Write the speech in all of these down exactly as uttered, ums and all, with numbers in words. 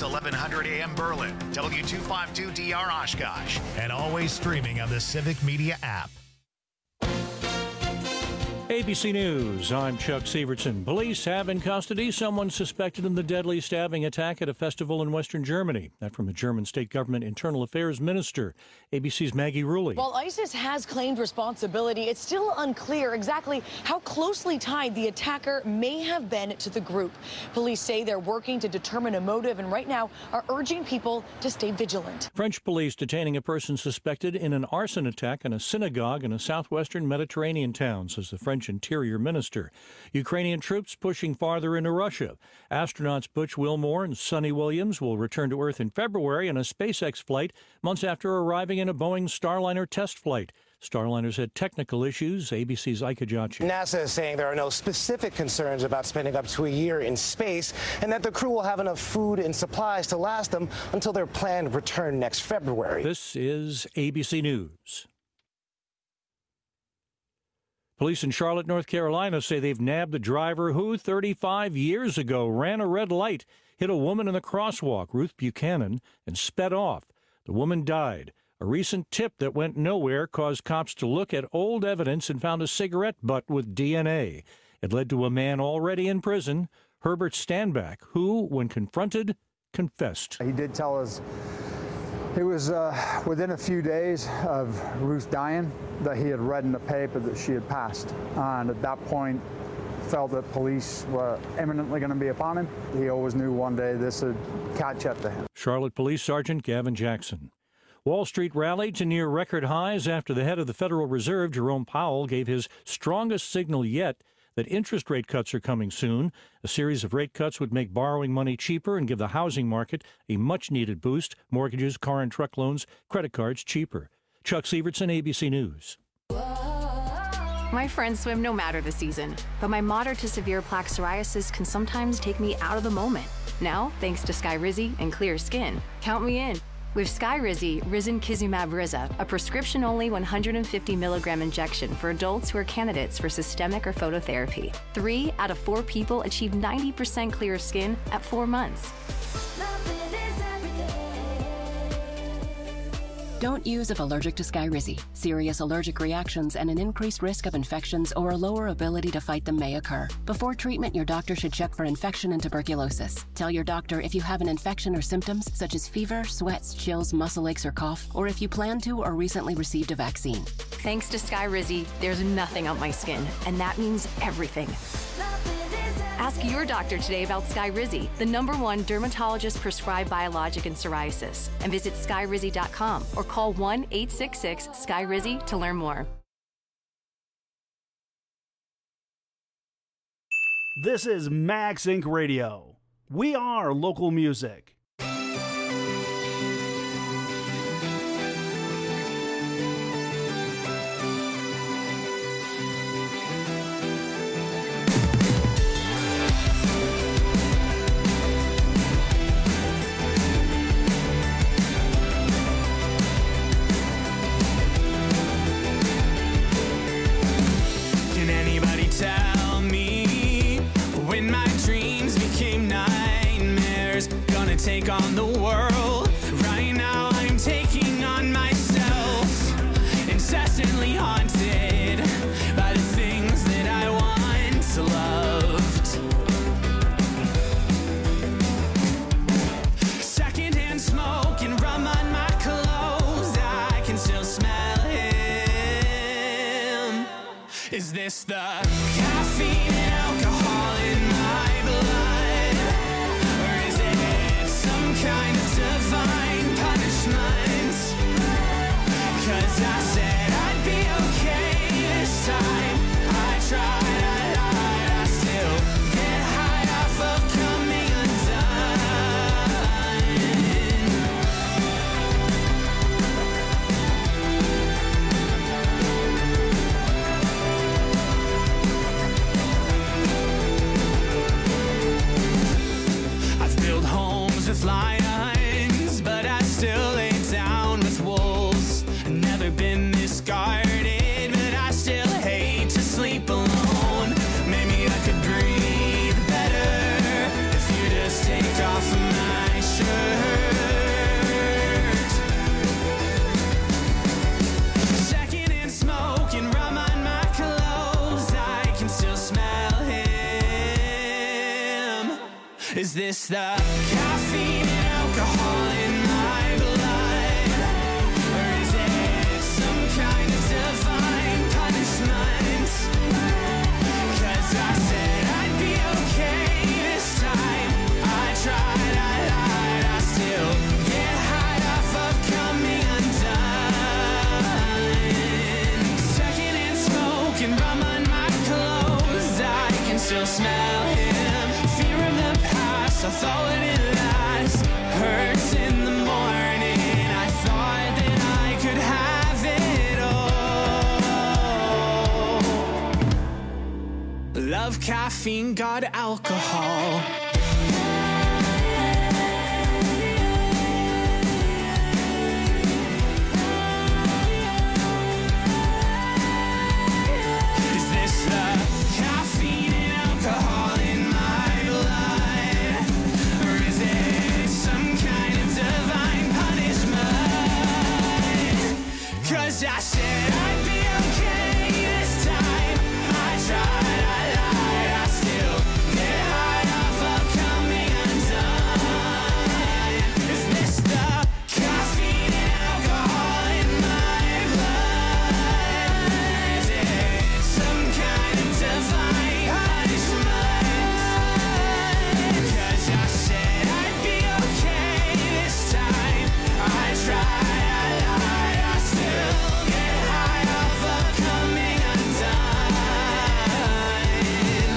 eleven hundred A M Berlin, W two fifty-two D R Oshkosh, and always streaming on the Civic Media app. A B C News, I'm Chuck Sievertson. Police have in custody someone suspected in the deadly stabbing attack at a festival in Western Germany. That from a German state government internal affairs minister. A B C's Maggie Rulli. While ISIS has claimed responsibility, it's still unclear exactly how closely tied the attacker may have been to the group. Police say they're working to determine a motive and right now are urging people to stay vigilant. French police detaining a person suspected in an arson attack in a synagogue in a southwestern Mediterranean town, says the French Interior Minister. Ukrainian troops pushing farther into Russia. Astronauts Butch Wilmore and Sonny Williams will return to Earth in February on a SpaceX flight, months after arriving in a Boeing Starliner test flight. Starliners had technical issues. A B C's Ike Ajachi. NASA is saying there are no specific concerns about spending up to a year in space and that the crew will have enough food and supplies to last them until their planned return next February. This is A B C News. Police in Charlotte, North Carolina say they've nabbed the driver who thirty-five years ago ran a red light, hit a woman in the crosswalk, Ruth Buchanan, and sped off. The woman died. A recent tip that went nowhere caused cops to look at old evidence and found a cigarette butt with D N A. It led to a man already in prison, Herbert Standback, who, when confronted, confessed. He did tell us it was uh, within a few days of Ruth dying that he had read in the paper that she had passed. Uh, and at that point, felt that police were imminently going to be upon him. He always knew one day this would catch up to him. Charlotte Police Sergeant Gavin Jackson. Wall Street rallied to near record highs after the head of the Federal Reserve, Jerome Powell, gave his strongest signal yet that interest rate cuts are coming soon. A series of rate cuts would make borrowing money cheaper and give the housing market a much-needed boost. Mortgages, car and truck loans, credit cards cheaper. Chuck Sievertson, A B C News. My friends swim no matter the season, but my moderate to severe plaque psoriasis can sometimes take me out of the moment. Now, thanks to Skyrizi and clear skin, count me in. With Skyrizi, Risankizumab Riza, a prescription-only one hundred fifty milligram injection for adults who are candidates for systemic or phototherapy. Three out of four people achieve ninety percent clear skin at four months. Don't use if allergic to Skyrizi. Serious allergic reactions and an increased risk of infections or a lower ability to fight them may occur. Before treatment, your doctor should check for infection and tuberculosis. Tell your doctor if you have an infection or symptoms such as fever, sweats, chills, muscle aches, or cough, or if you plan to or recently received a vaccine. Thanks to Skyrizi, there's nothing on my skin, and that means everything. Ask your doctor today about Skyrizi, the number one dermatologist-prescribed biologic in psoriasis, and visit skyrizi dot com or call one eight six six Skyrizi to learn more. This is Max Incorporated. Radio. We are local music. Take on the world. Right now I'm taking on myself, incessantly haunted by the things that I once loved. Secondhand smoke and rum on my clothes, I can still smell him. Is this the caffeine and alcohol in my blood? Kind of divine punishment, 'cause I said I'd be okay this time. I tried, I lied, I still get high off of coming undone. this the caffeine and alcohol in my blood? Or is it some kind of divine punishment? 'Cause I said I'd be okay this time. I tried, I lied, I still get high off of coming undone. Secondhand smoke and rum on my clothes, I can still smell him. Fear of the past, I thought wouldn't last. Hurts in the morning, I thought that I could have it all. Love caffeine, God alcohol. Is this the caffeine and alcohol in my blood? Or is it some kind of divine punishment? 'Cause I said I'd be okay this time. I tried, I lied, I still get high off of coming undone. Is this the caffeine and alcohol in my blood? Is it some kind of divine punishment? 'Cause I said I'd be okay this time. I tried, I lied, I still get high off of coming undone.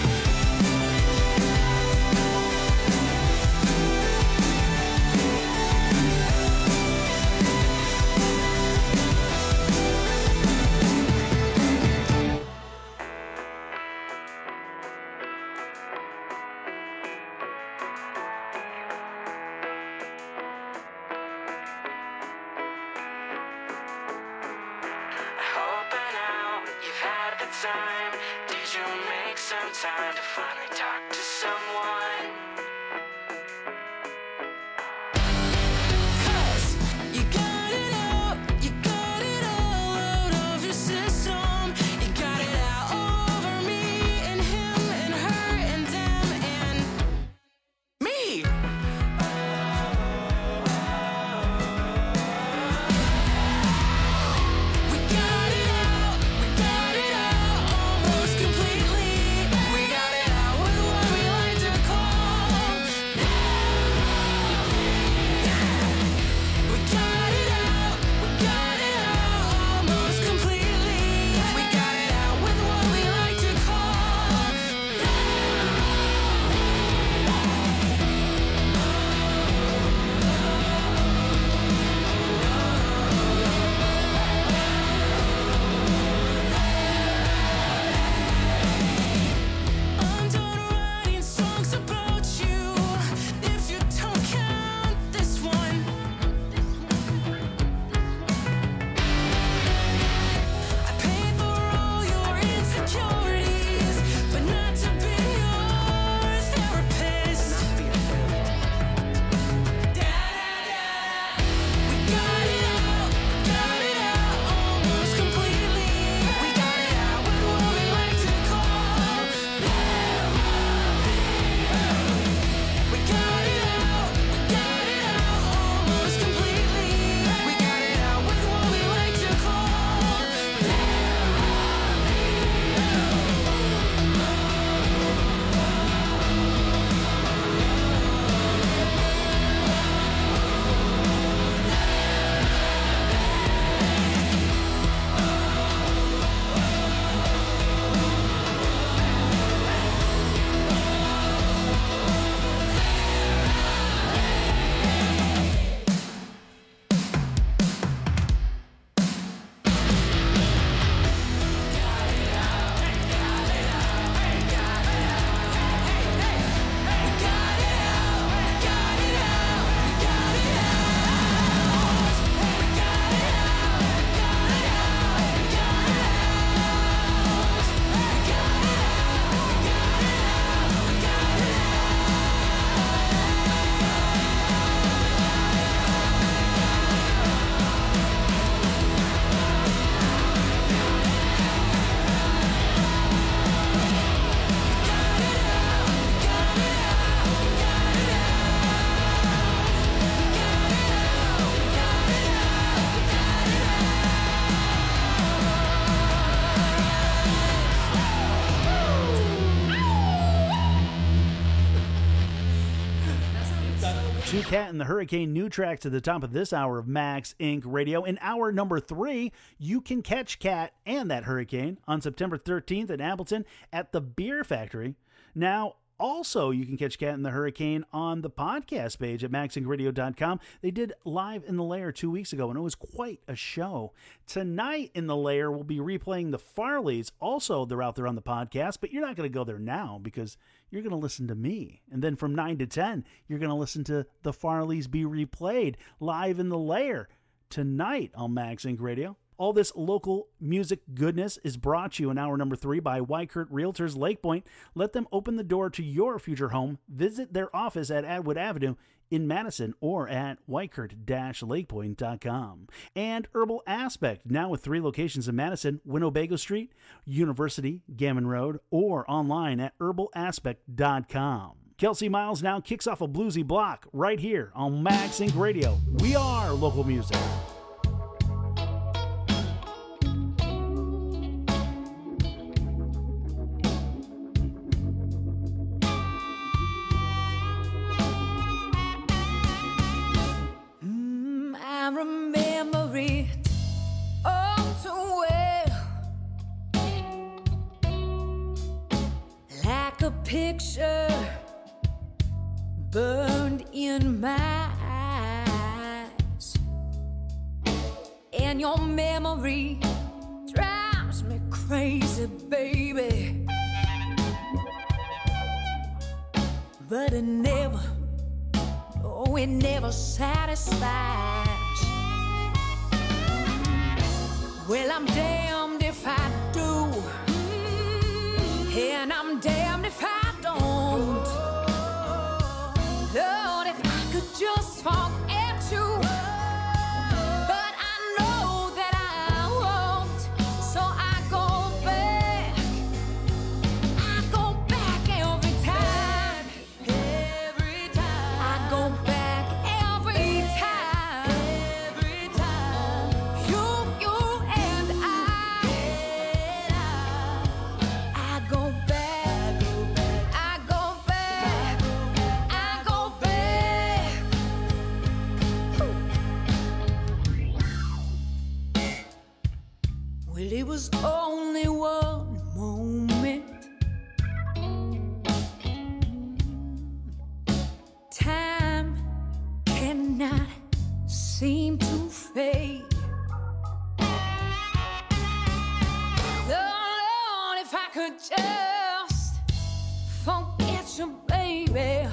Hope by now you've had the time. Did you make some time to finally talk to someone? 'Cause you got it out, you got it all out of your system. You got it out over me and him and her and them and me. We got it out, we got it out almost completely. We got it out with what we like to call to Cat and the Hurricane, new tracks at the top of this hour of Max Incorporated. Radio. In hour number three, you can catch Cat and that Hurricane on September thirteenth in Appleton at the Beer Factory. Now, also, you can catch Cat and the Hurricane on the podcast page at max inc radio dot com. They did Live in the Lair two weeks ago, and it was quite a show. Tonight in the Lair, we'll be replaying the Farleys. Also, they're out there on the podcast, but you're not going to go there now because you're going to listen to me. And then from nine to ten, you're going to listen to the Farleys be replayed live in the Lair tonight on Max Incorporated. Radio. All this local music goodness is brought to you in hour number three by Wykert Realtors Lake Point. Let them open the door to your future home. Visit their office at Atwood Avenue in Madison or at wykert dash lakepoint dot com. And Herbal Aspect, now with three locations in Madison, Winnebago Street, University, Gammon Road, or online at herbal aspect dot com. Kelsey Miles now kicks off a bluesy block right here on Max Incorporated. Radio. We are local music. I remember it all too well, like a picture burned in my eyes, and your memory drives me crazy, baby, but it never, oh, it never satisfies. Well, I'm damned if I do, and I'm damned if I don't. Lord, if I could just talk at you, but I know that I won't. So I go back, I go back every time, every time. I go back every time, every time. You, you and I, I go back, I go back, I go back. Well, it was only one moment. Time cannot seem to fade. Lord, if I could just forget you, baby.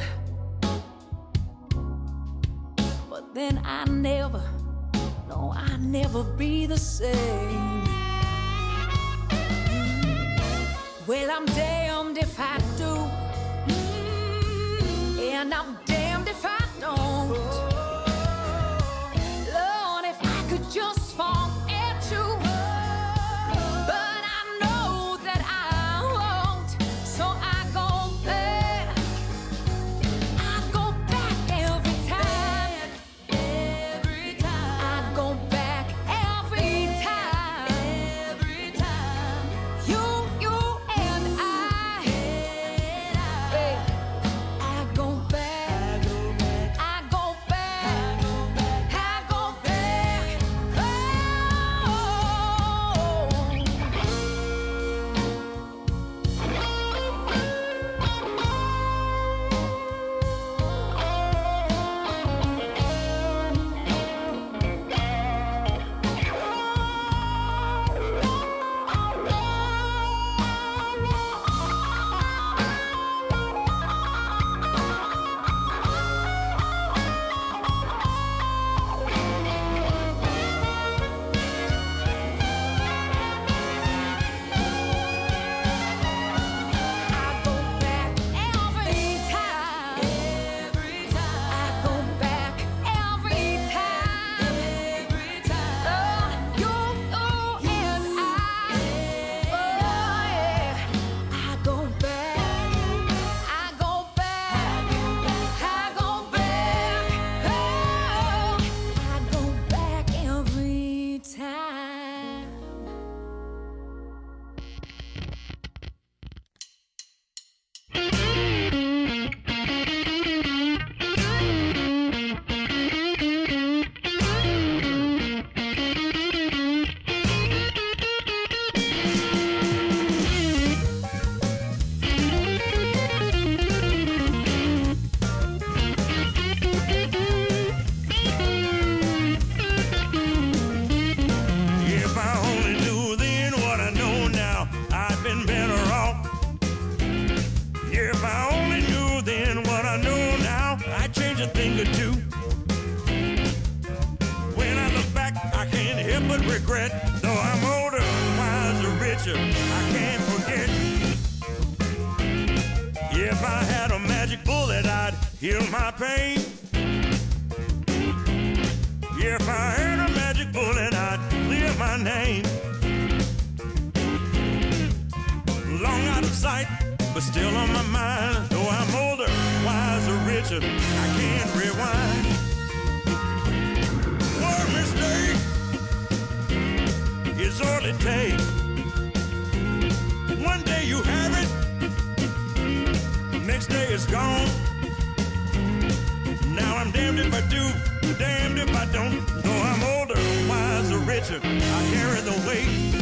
But then I never, no, I never be the same. Well, I'm damned if I do, and I'm damned if I don't. Lord, if I could just fall at you, but I know that I won't. So I go back, I go back every time, every time. I go back every time, every time. You, you and I, hey, I go back. heal my pain. If I had a magic bullet, I'd clear my name. Long out of sight, but still on my mind. Though I'm older, wiser, richer, I can't rewind. One mistake is all it takes. One day you have it, next day it's gone. Now I'm damned if I do, damned if I don't. Though I'm older, wiser, richer, I carry the weight.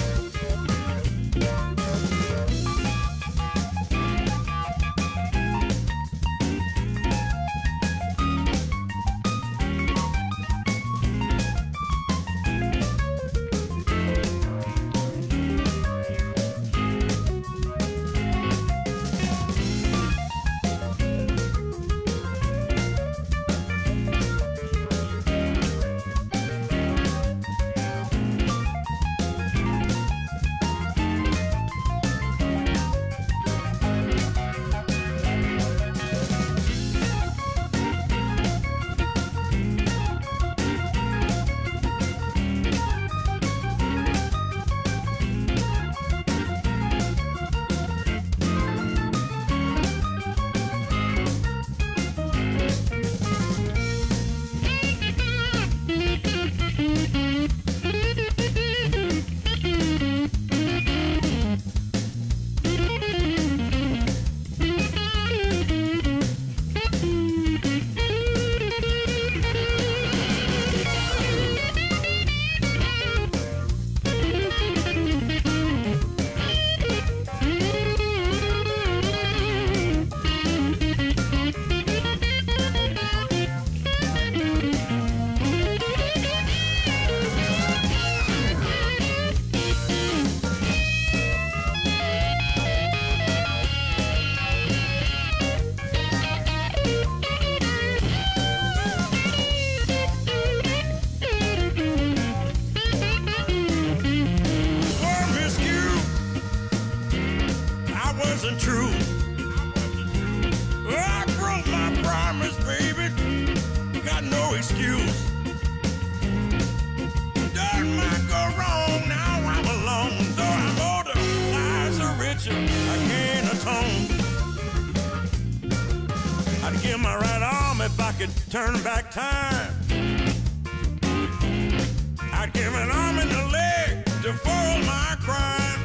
Turn back time. I'd give an arm and a leg to foil my crime.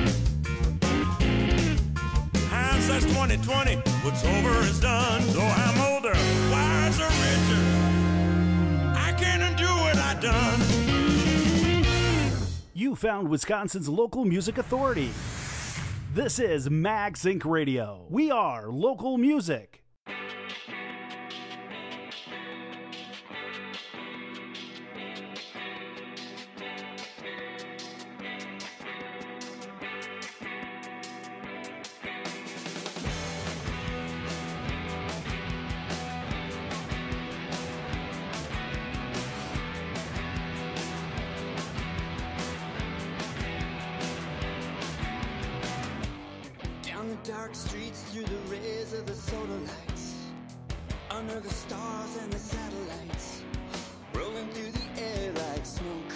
Hindsight's twenty twenty. What's over is done. Though I'm older, wiser, richer, I can't undo what I done. You found Wisconsin's local music authority. This is Max Inc Radio. We are local music. Dark streets through the rays of the solar lights, under the stars and the satellites, rolling through the air like smoke.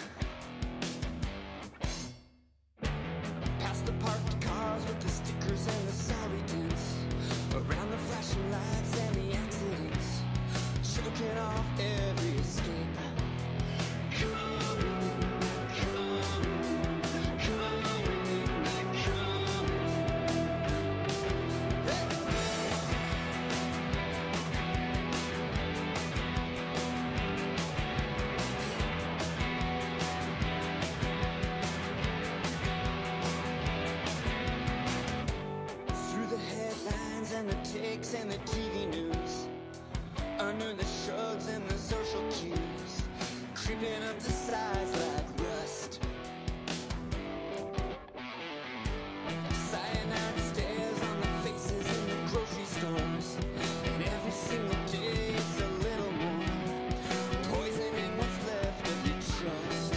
Past the parked cars with the stickers and the sorry dents, around the flashing lights and the accidents, choking off every escape. And the T V news, under the shrugs and the social cues, creeping up the sides like rust. Cyanide stares on the faces in the grocery stores, and every single day it's a little more poison in what's left of your trust.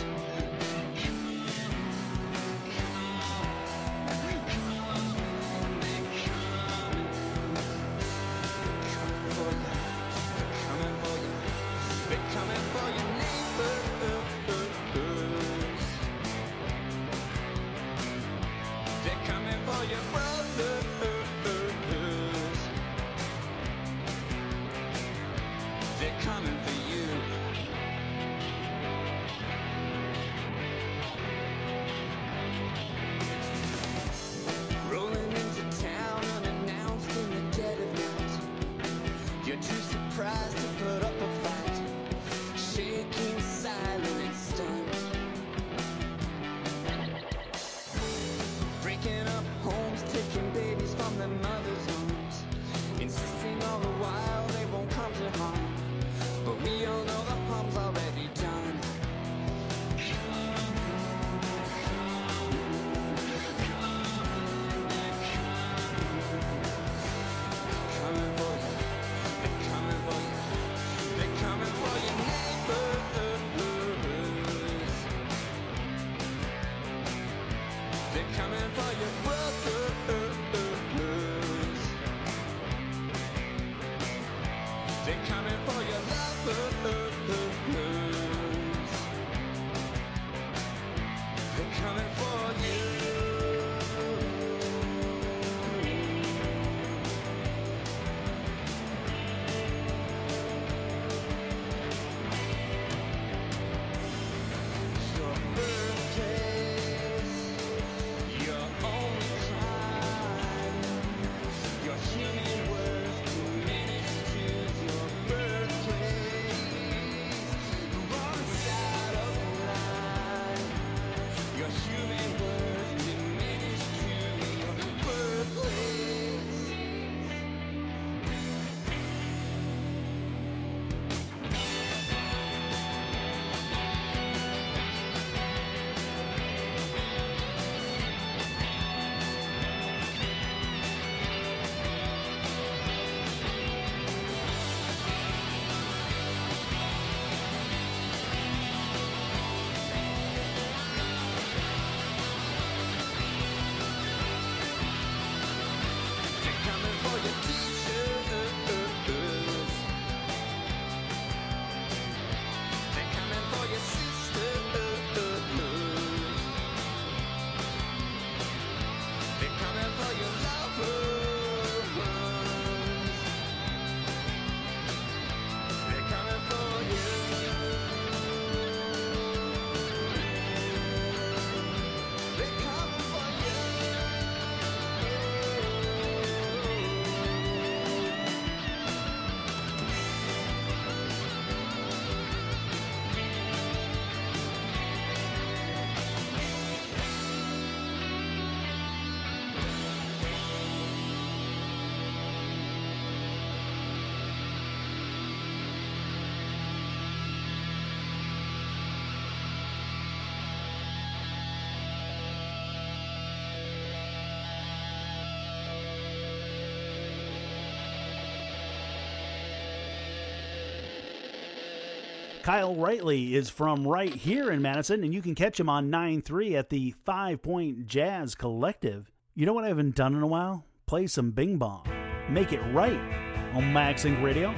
Kyle Rightly is from right here in Madison, and you can catch him on nine three at the Five Point Jazz Collective. You know what I haven't done in a while? Play some Bing Bong. Make It Right on Max Inc Radio.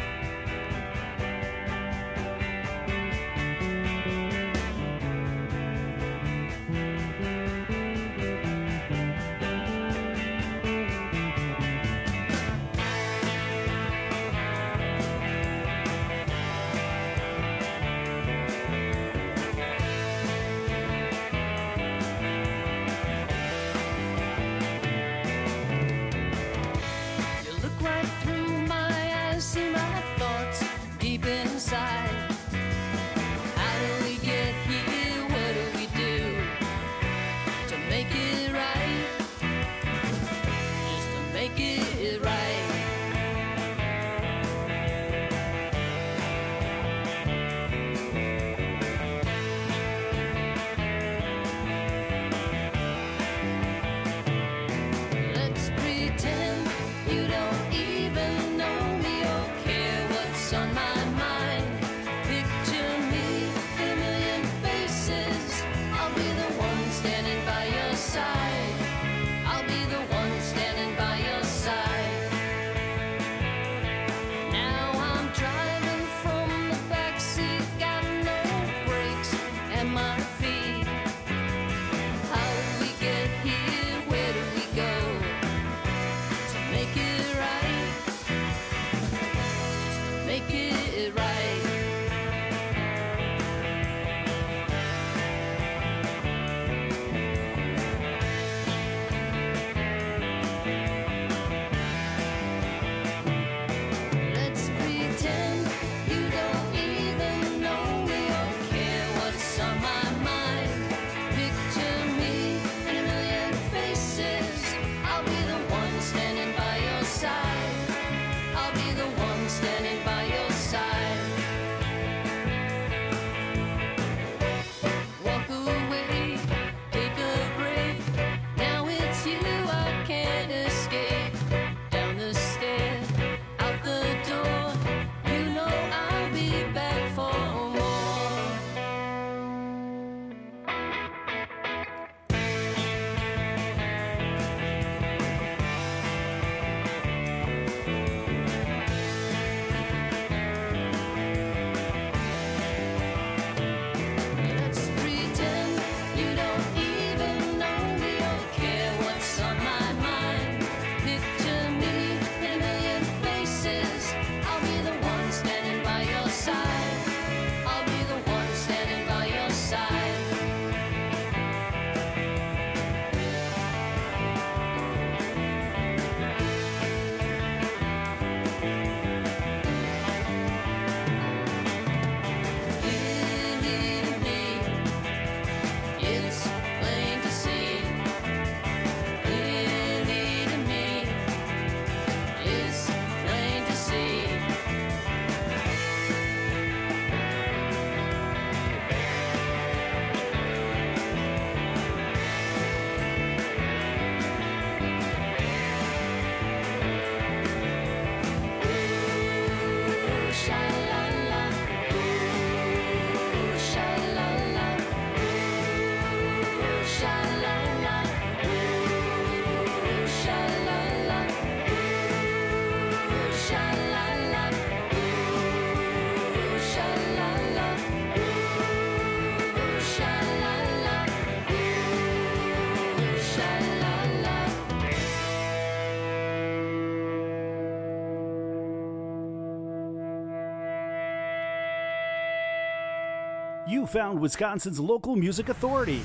You found Wisconsin's local music authority.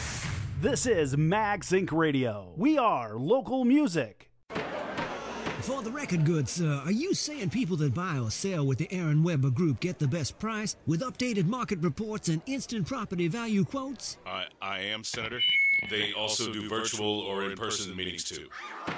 This is Max Inc Radio. We are local music. For the record good, sir, are you saying people that buy or sell with the Aaron Weber Group get the best price with updated market reports and instant property value quotes? I, I am, Senator. They also do virtual or in-person meetings, too.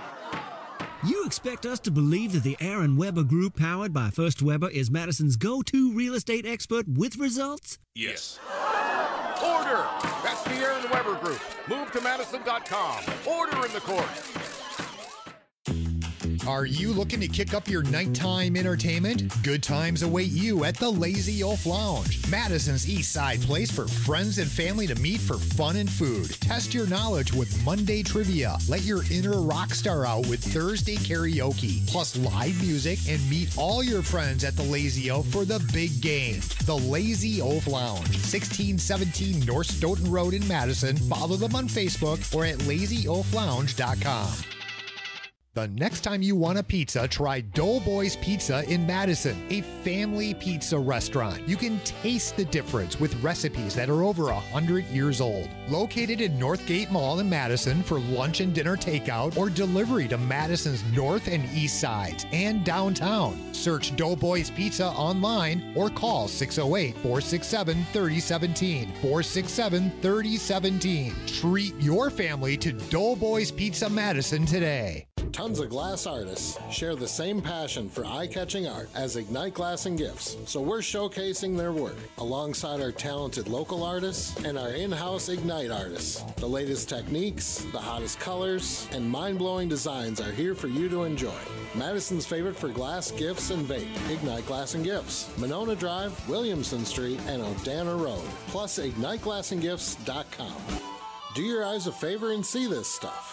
You expect us to believe that the Aaron Weber Group, powered by First Weber, is Madison's go-to real estate expert with results? Yes. Order! That's the Aaron Weber Group. Move to Madison dot com. Order in the court. Are you looking to kick up your nighttime entertainment? Good times await you at the Lazy Oaf Lounge, Madison's East Side place for friends and family to meet for fun and food. Test your knowledge with Monday trivia. Let your inner rock star out with Thursday karaoke, plus live music, and meet all your friends at the Lazy Oaf for the big game. The Lazy Oaf Lounge, sixteen seventeen North Stoughton Road in Madison. Follow them on Facebook or at lazy oaf lounge dot com. The next time you want a pizza, try Doughboys Pizza in Madison, a family pizza restaurant. You can taste the difference with recipes that are over one hundred years old. Located in Northgate Mall in Madison for lunch and dinner takeout or delivery to Madison's north and east sides and downtown. Search Doughboys Pizza online or call six oh eight, four six seven, three oh one seven, four six seven, three oh one seven. Treat your family to Doughboys Pizza Madison today. Tons of glass artists share the same passion for eye-catching art as Ignite Glass and Gifts, so we're showcasing their work alongside our talented local artists and our in-house Ignite artists. The latest techniques, the hottest colors, and mind-blowing designs are here for you to enjoy. Madison's favorite for glass, gifts, and vape, Ignite Glass and Gifts, Monona Drive, Williamson Street, and Odana Road, plus ignite glass and gifts dot com. Do your eyes a favor and see this stuff.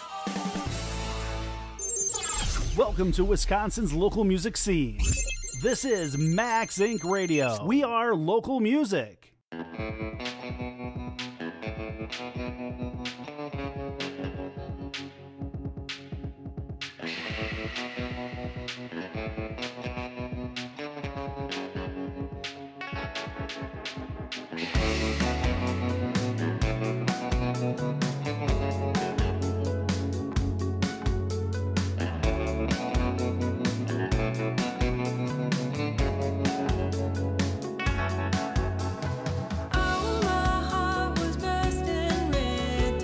Welcome to Wisconsin's local music scene. This is Max Incorporated. Radio. We are local music. Oh, my heart was bursting red.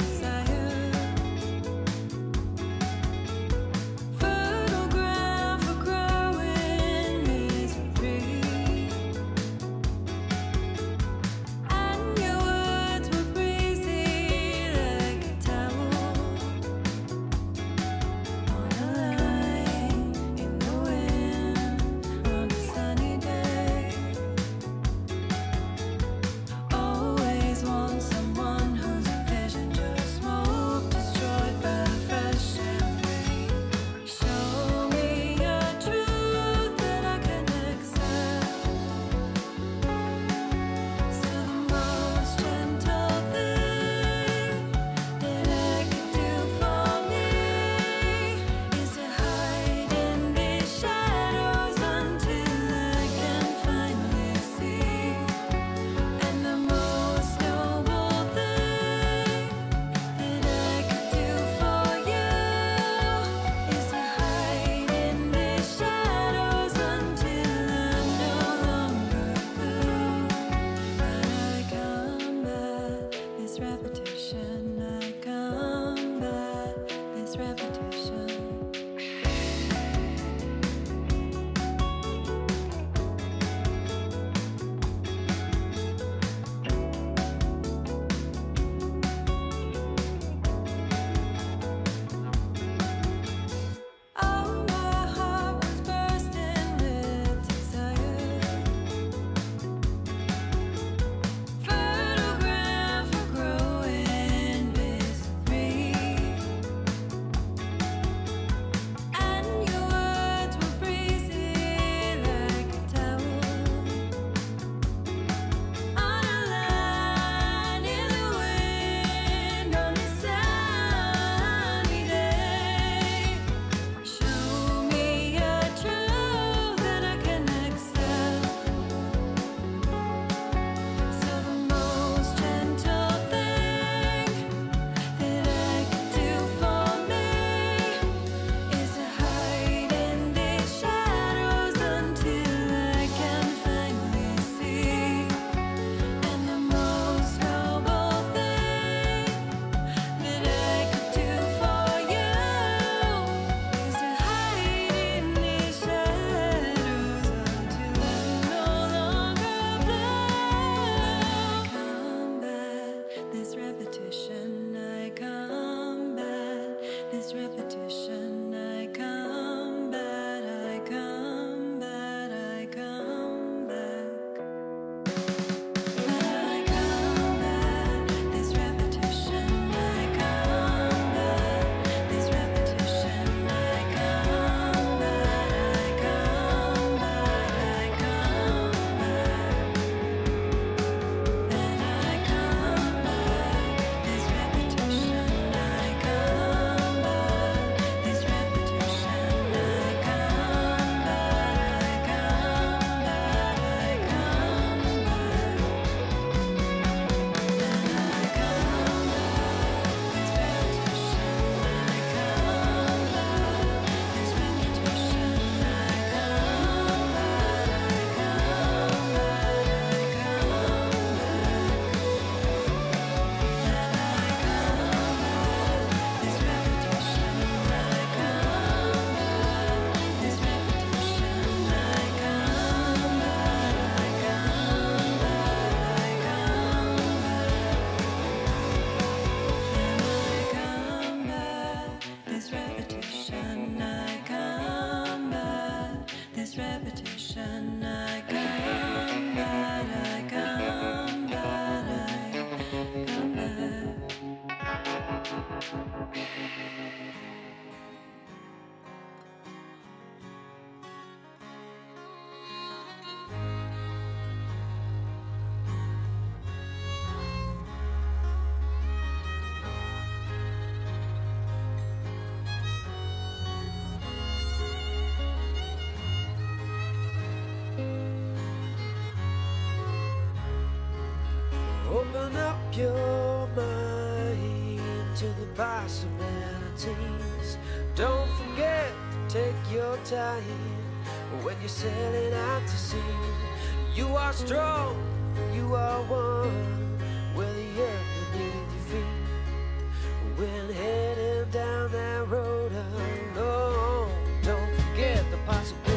your mind to the possibilities. Don't forget to take your time when you're sailing out to sea. You are strong, you are one with the earth beneath your feet. When heading down that road alone, don't forget the possibilities.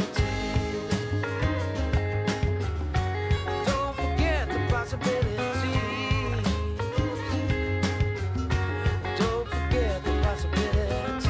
Don't forget the possibilities. Don't forget the possibilities.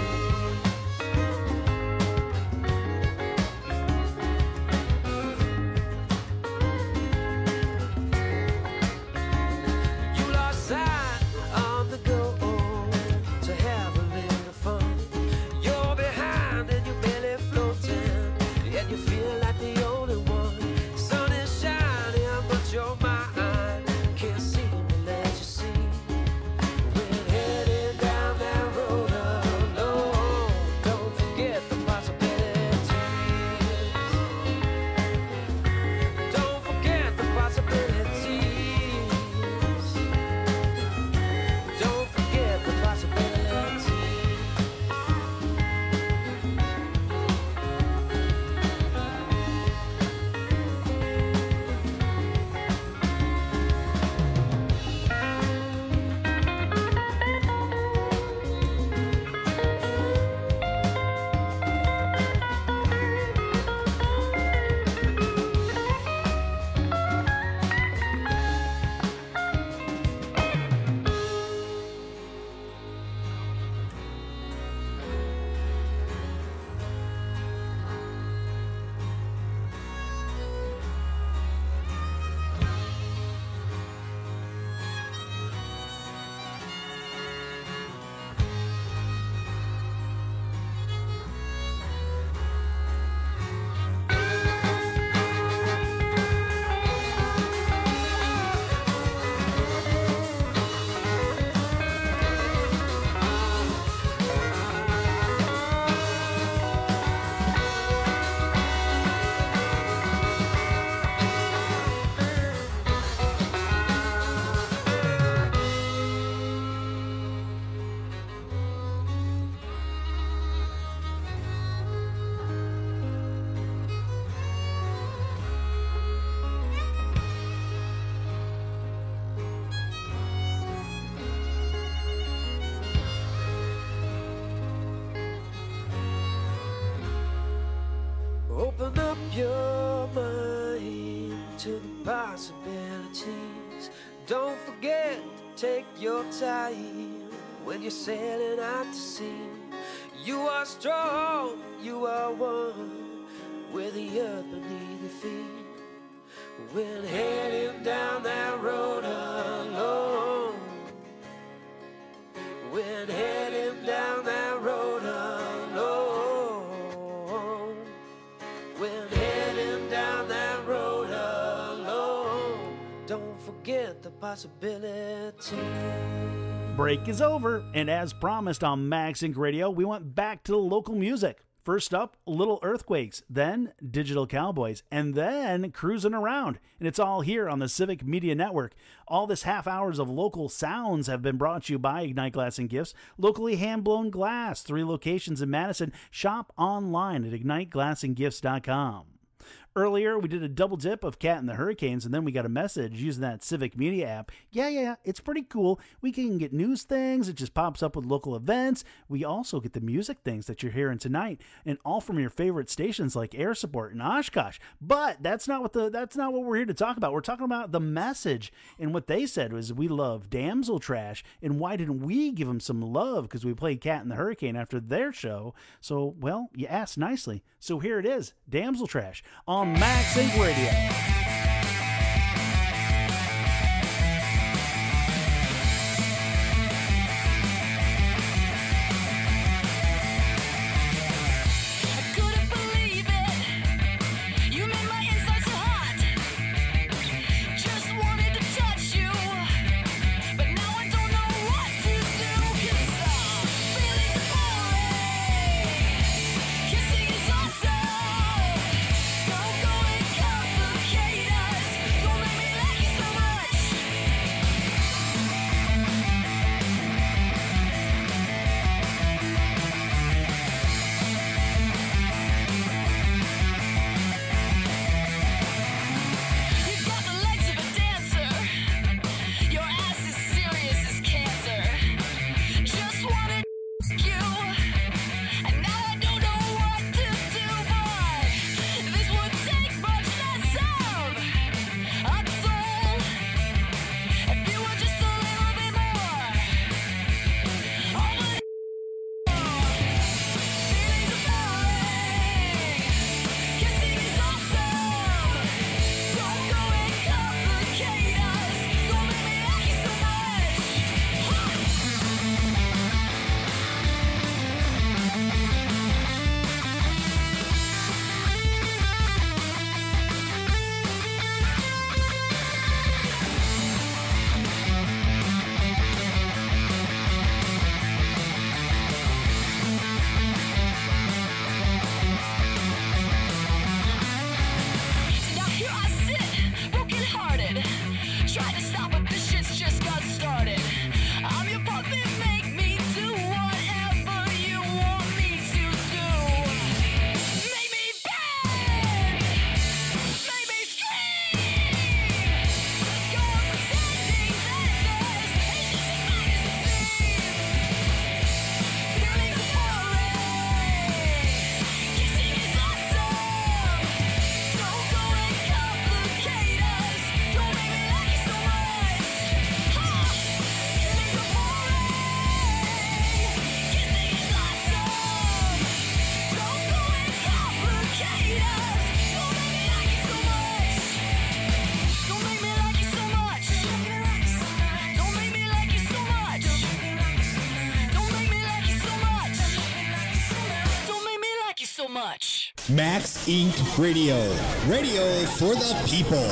You lost sight on the go to have a little fun. You're behind and you're barely floating, and you feel like the only one. Sun is shining, but your mind can't seem to let you see. When heading down that road alone, don't forget the possibilities. Don't forget the possibilities. Don't forget the possibilities. Open up your mind to the possibilities. Don't forget to take your time when you're sailing out to sea. You are strong, you are one with the earth beneath your feet. When heading down that road alone, when heading down that road alone, when heading down that road alone, don't forget the possibility. Break is over, and as promised on Max Inc Radio, we went back to the local music. First up, Little Earthquakes, then Digital Cowboys, and then Cruising Around. And it's all here on the Civic Media Network. All this half hours of local sounds have been brought to you by Ignite Glass and Gifts, locally hand-blown glass, three locations in Madison. Shop online at ignite glass and gifts dot com. Earlier, we did a double dip of Cat and the Hurricanes, and then we got a message using that Civic Media app. Yeah, yeah, it's pretty cool. We can get news things. It just pops up with local events. We also get the music things that you're hearing tonight, and all from your favorite stations like Air Support and Oshkosh. But that's not what the that's not what we're here to talk about. We're talking about the message, and what they said was we love Damsel Trash, and why didn't we give them some love? Because we played Cat and the Hurricane after their show. So, well, you asked nicely. So here it is, Damsel Trash on Max Inc Radio. Kissing is awesome. Don't go and complicate. Tried to stop, but this shit's just got started. I'm your puppet, make me do whatever you want me to do. Make me beg, make me scream. Let's go on pretending that there's patience in my disease. Feelings are foreign, kissing is awesome. Don't go and complicate us. Don't make me like you so much. Ha! Feelings are foreign, kissing is awesome. Don't go and complicate us. Don't make me like you so much. Don't make me like you so much. Don't make me like you so much. Don't make me like you so much. Don't make me like you so much. Max Incorporated. Radio. Radio for the people.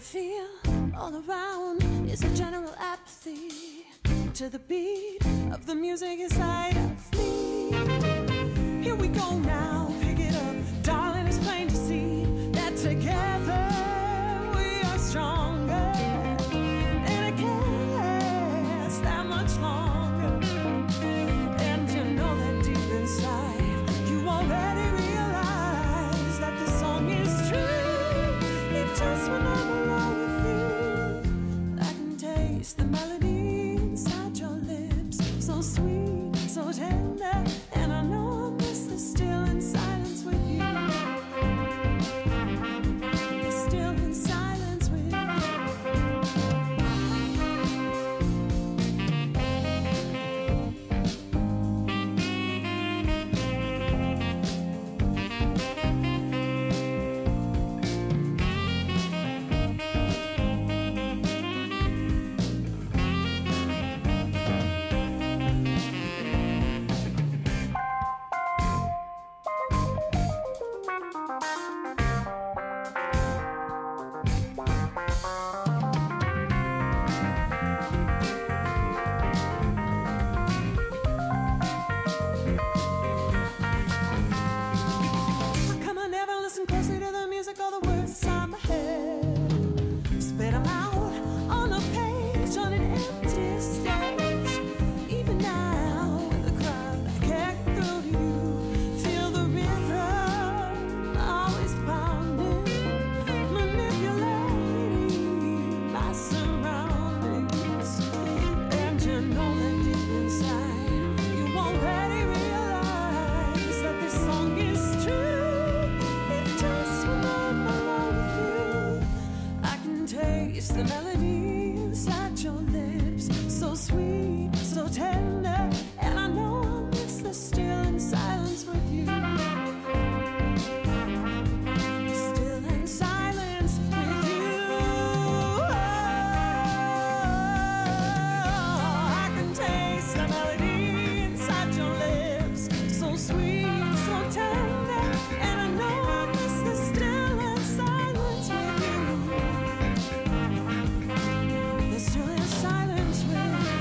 feel all around is a general apathy to the beat of the music inside of me. Here we go now, pick it up, darling, it's plain to see that together we are stronger, and it can't last that much longer. And you know that deep inside, you already realize that the song is true. If just when I'm alone with you, I can taste the melody inside your lips, so sweet, so tender, and I know I'll miss the still in silence with you. The still in silence with you. Come on, never listen closely to the music or the words inside my head. Spit them out on a page on an empty stage. Even now, in the crowd, I can't get through to you. Feel the rhythm always pounding, manipulating my surroundings. And you know that deep inside, you already realize that this song is true. If just when I'm alone with you, I can taste the melody inside your lips, so sweet, so tender, and I know I'll miss the still in silence with you. Still in silence with you. I can taste the melody inside your lips, so sweet, so tender, and I know I'll miss the still in silence with you. The still in silence with you.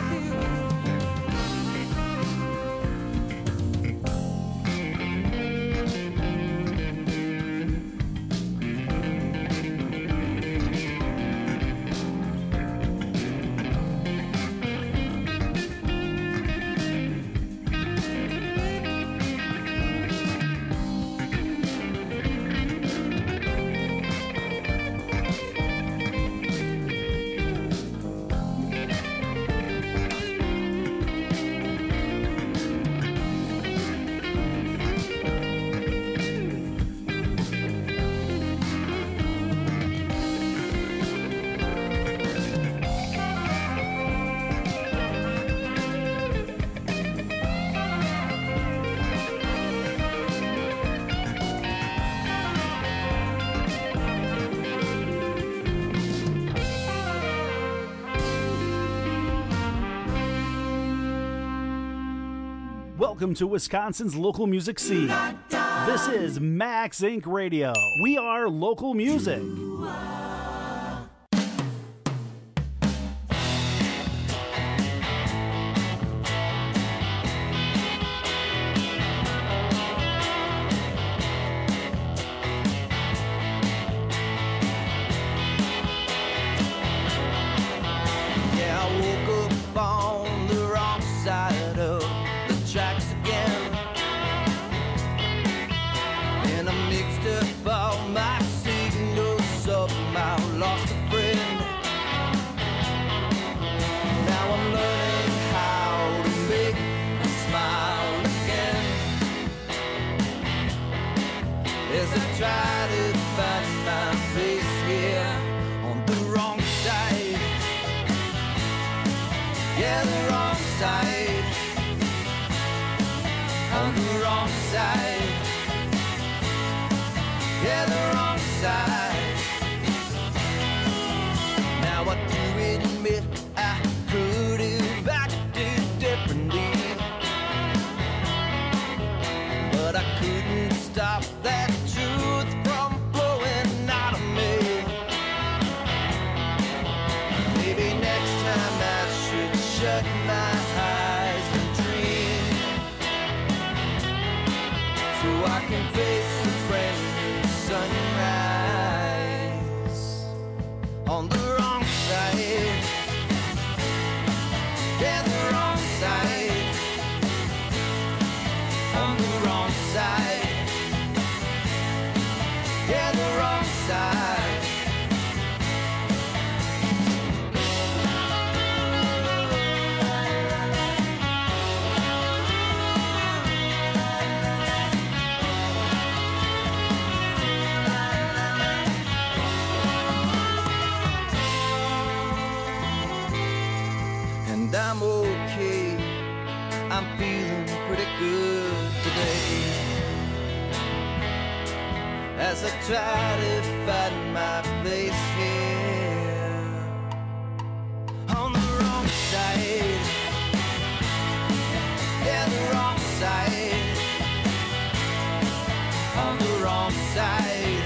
Welcome to Wisconsin's local music scene. This is Max Inc Radio. We are local music. Yeah, I woke up on the wrong side of the tracks again, and I mixed up all my signals, somehow lost a friend. Now I'm learning how to make a smile again, as I try to find my place here on the wrong side. Yeah, the wrong side. On the wrong side. Yeah, the wrong side. Now I do admit I could have acted differently, but I couldn't stop that truth from flowing out of me. side. Yeah, the wrong side. On the wrong side. Yeah, the wrong side. And I'm okay, I'm feeling pretty good today. As I try to find my place here. On the wrong side. Yeah, the wrong side. On the wrong side.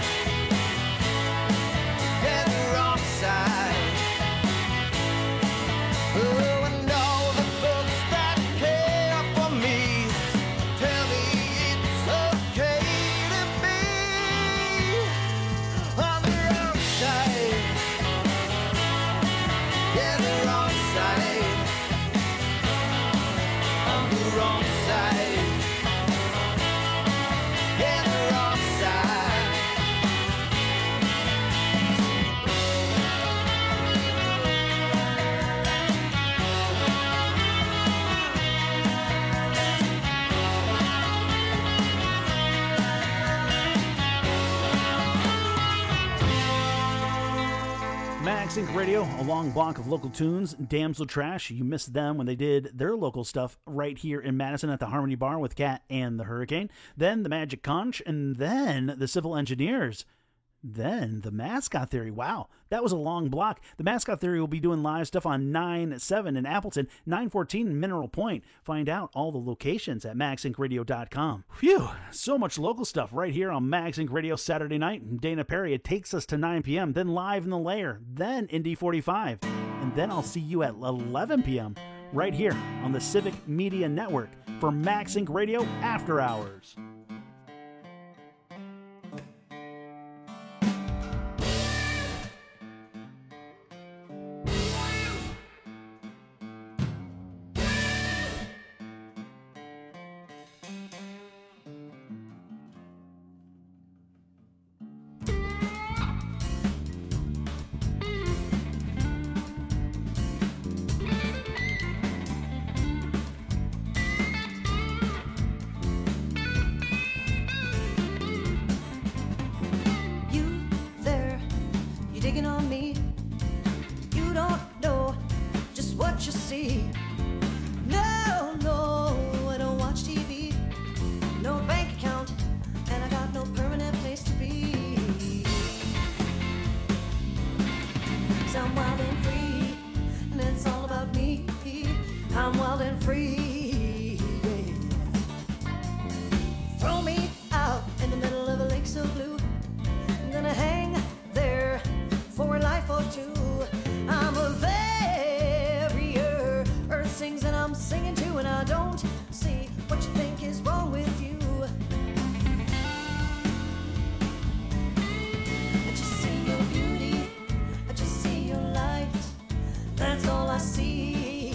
Yeah, the wrong side. Oh, and all the folks that care for me tell me it's okay to be on the wrong side. Yeah, the wrong side. On the wrong side. Yeah, the wrong side. Max Inc Radio, a long block of local tunes. Damsel Trash, you missed them when they did their local stuff right here in Madison at the Harmony Bar with Cat and the Hurricane. Then the Magic Conch, and then the Civil Engineers. Then the Mascot Theory. Wow, that was a long block. The Mascot Theory will be doing live stuff on nine seven in Appleton, nine fourteen Mineral Point. Find out all the locations at max inc radio dot com. Phew, so much local stuff right here on Max Inc Radio Saturday night. Dana Perry, it takes us to nine p.m., then Live in the Lair, then Indy forty-five. And then I'll see you at eleven p.m. right here on the Civic Media Network for Max Inc Radio After Hours. digging on me. You don't know just what you see. No, no, I don't watch T V. No bank account, and I got no permanent place to be. 'Cause I'm wild and free, and it's all about me. I'm wild and free. Throw me out in the middle of a lake so blue. I'm gonna hang there for a life or two. I'm a barrier. Earth sings and I'm singing too, and I don't see what you think is wrong with you. I just see your beauty. I just see your light. That's all I see.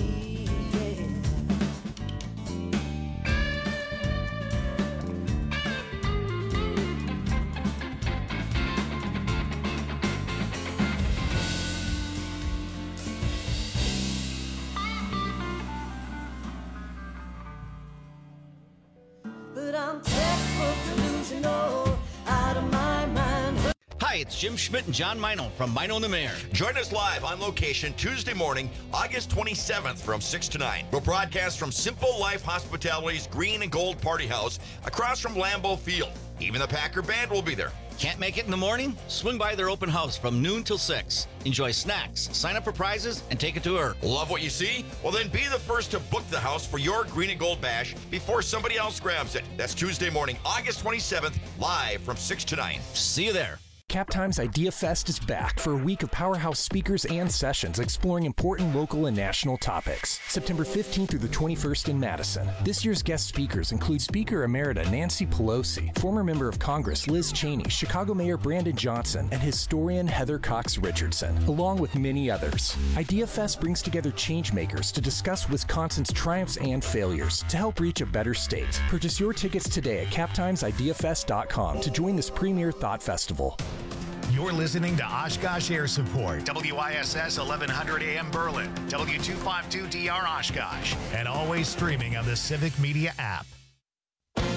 But I'm textbook delusional, out of my mind. Hi, it's Jim Schmidt and John Mino from Mino and the Mayor. Join us live on location Tuesday morning, August twenty-seventh from six to nine. We'll broadcast from Simple Life Hospitality's Green and Gold Party House across from Lambeau Field. Even the Packer Band will be there. Can't make it in the morning? Swing by their open house from noon till six. Enjoy snacks, sign up for prizes, and take a tour. Love what you see? Well, then be the first to book the house for your Green and Gold Bash before somebody else grabs it. That's Tuesday morning, August twenty-seventh, live from six to nine. See you there. Cap Times Idea Fest is back for a week of powerhouse speakers and sessions exploring important local and national topics. September fifteenth through the twenty-first in Madison. This year's guest speakers include Speaker Emerita Nancy Pelosi, former member of Congress Liz Cheney, Chicago Mayor Brandon Johnson, and historian Heather Cox Richardson, along with many others. Idea Fest brings together changemakers to discuss Wisconsin's triumphs and failures to help reach a better state. Purchase your tickets today at cap times idea fest dot com to join this premier thought festival. You're listening to Oshkosh Air Support, W I S S eleven hundred A M Berlin, W two fifty-two D R Oshkosh, and always streaming on the Civic Media app.